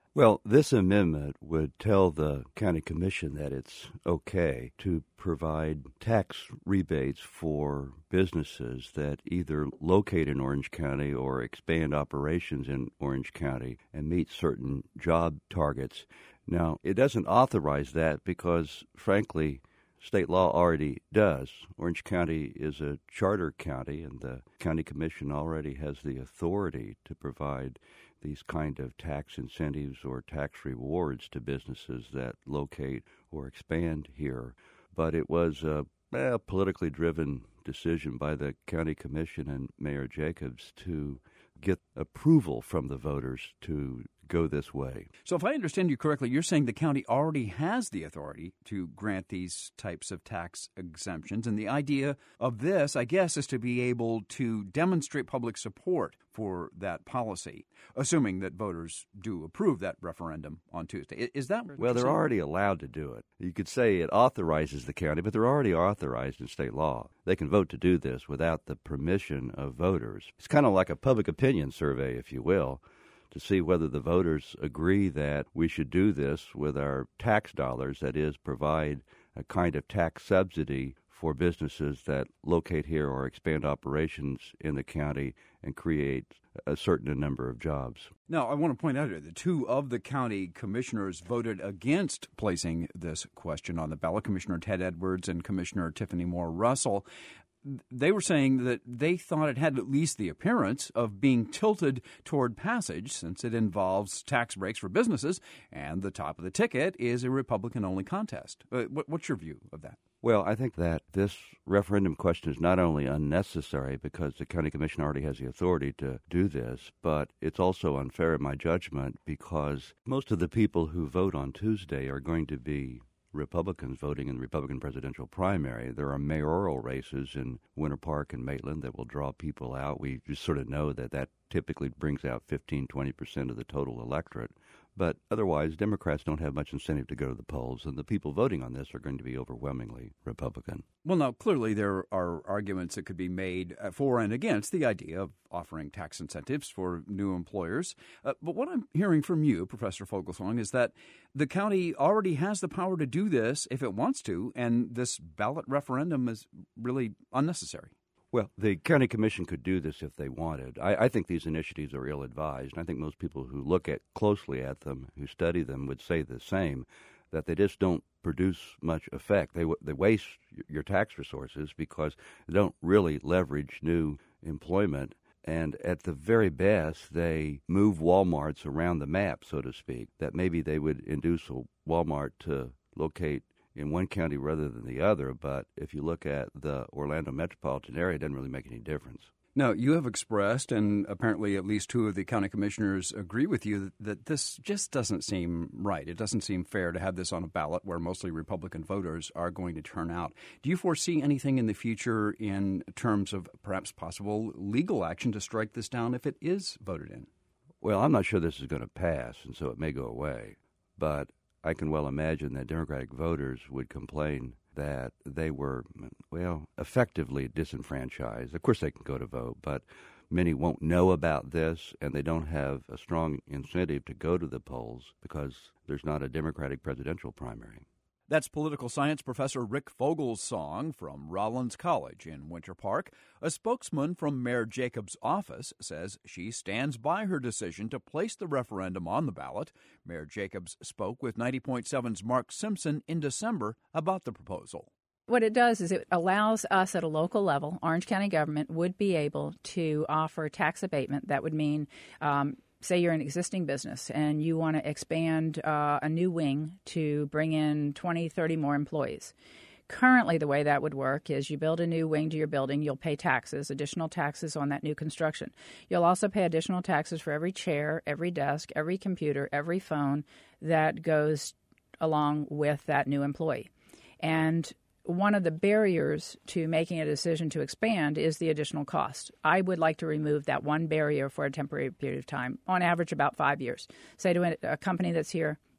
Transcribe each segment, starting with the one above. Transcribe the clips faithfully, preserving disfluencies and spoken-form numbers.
Well, this amendment would tell the county commission that it's okay to provide tax rebates for businesses that either locate in Orange County or expand operations in Orange County and meet certain job targets. Now, it doesn't authorize that because, frankly, state law already does. Orange County is a charter county, and the county commission already has the authority to provide these kind of tax incentives or tax rewards to businesses that locate or expand here. But it was a well, politically driven decision by the county commission and Mayor Jacobs to get approval from the voters to go this way. So if I understand you correctly, you're saying the county already has the authority to grant these types of tax exemptions. And the idea of this, I guess, is to be able to demonstrate public support for that policy, assuming that voters do approve that referendum on Tuesday. Is that Well, they're already allowed to do it. You could say it authorizes the county, but they're already authorized in state law. They can vote to do this without the permission of voters. It's kind of like a public opinion survey, if you will, to see whether the voters agree that we should do this with our tax dollars, that is, provide a kind of tax subsidy for businesses that locate here or expand operations in the county and create a certain number of jobs. Now, I want to point out here that two of the county commissioners voted against placing this question on the ballot, Commissioner Ted Edwards and Commissioner Tiffany Moore Russell. They were saying that they thought it had at least the appearance of being tilted toward passage since it involves tax breaks for businesses, and the top of the ticket is a Republican-only contest. Uh, what, what's your view of that? Well, I think that this referendum question is not only unnecessary because the county commission already has the authority to do this, but it's also unfair in my judgment because most of the people who vote on Tuesday are going to be Republicans voting in the Republican presidential primary. There are mayoral races in Winter Park and Maitland that will draw people out. We just sort of know that that typically brings out fifteen, twenty percent of the total electorate. But otherwise, Democrats don't have much incentive to go to the polls, and the people voting on this are going to be overwhelmingly Republican. Well, now, clearly there are arguments that could be made for and against the idea of offering tax incentives for new employers. Uh, but what I'm hearing from you, Professor Fogelsong, is that the county already has the power to do this if it wants to, and this ballot referendum is really unnecessary. Well, the county commission could do this if they wanted. I, I think these initiatives are ill-advised, and I think most people who look at closely at them, who study them, would say the same, that they just don't produce much effect. They they waste your tax resources because they don't really leverage new employment, and at the very best, they move Walmarts around the map, so to speak, that maybe they would induce a Walmart to locate in one county rather than the other, but if you look at the Orlando metropolitan area, it doesn't really make any difference. Now, you have expressed, and apparently at least two of the county commissioners agree with you, that this just doesn't seem right. It doesn't seem fair to have this on a ballot where mostly Republican voters are going to turn out. Do you foresee anything in the future in terms of perhaps possible legal action to strike this down if it is voted in? Well, I'm not sure this is going to pass, and so it may go away, but I can well imagine that Democratic voters would complain that they were, well, effectively disenfranchised. Of course, they can go to vote, but many won't know about this, and they don't have a strong incentive to go to the polls because there's not a Democratic presidential primary. That's political science professor Rick Fogelsong from Rollins College in Winter Park. A spokesman from Mayor Jacobs' office says she stands by her decision to place the referendum on the ballot. Mayor Jacobs spoke with ninety point seven's Mark Simpson in December about the proposal. What it does is it allows us at a local level, Orange County government would be able to offer tax abatement. That would mean um, say you're an existing business and you want to expand uh, a new wing to bring in twenty, thirty more employees. Currently, the way that would work is you build a new wing to your building, you'll pay taxes, additional taxes on that new construction. You'll also pay additional taxes for every chair, every desk, every computer, every phone that goes along with that new employee. And one of the barriers to making a decision to expand is the additional cost. I would like to remove that one barrier for a temporary period of time, on average about five years. Say to a company that's here,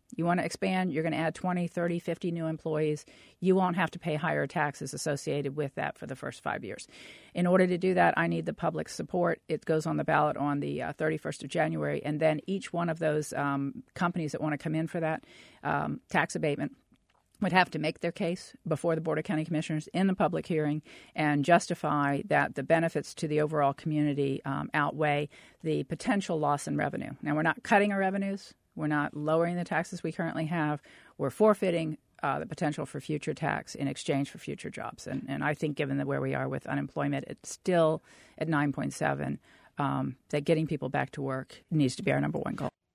You want to expand, you're going to add twenty, thirty, fifty new employees. You won't have to pay higher taxes associated with that for the first five years. In order to do that, I need the public support. It goes on the ballot on the uh, thirty-first of January, and then each one of those um, companies that want to come in for that um, tax abatement would have to make their case before the Board of County Commissioners in the public hearing and justify that the benefits to the overall community um, outweigh the potential loss in revenue. Now, we're not cutting our revenues. We're not lowering the taxes we currently have. We're forfeiting uh, the potential for future tax in exchange for future jobs. And, and I think given that where we are with unemployment, it's still at nine point seven, um, that getting people back to work needs to be our number one goal.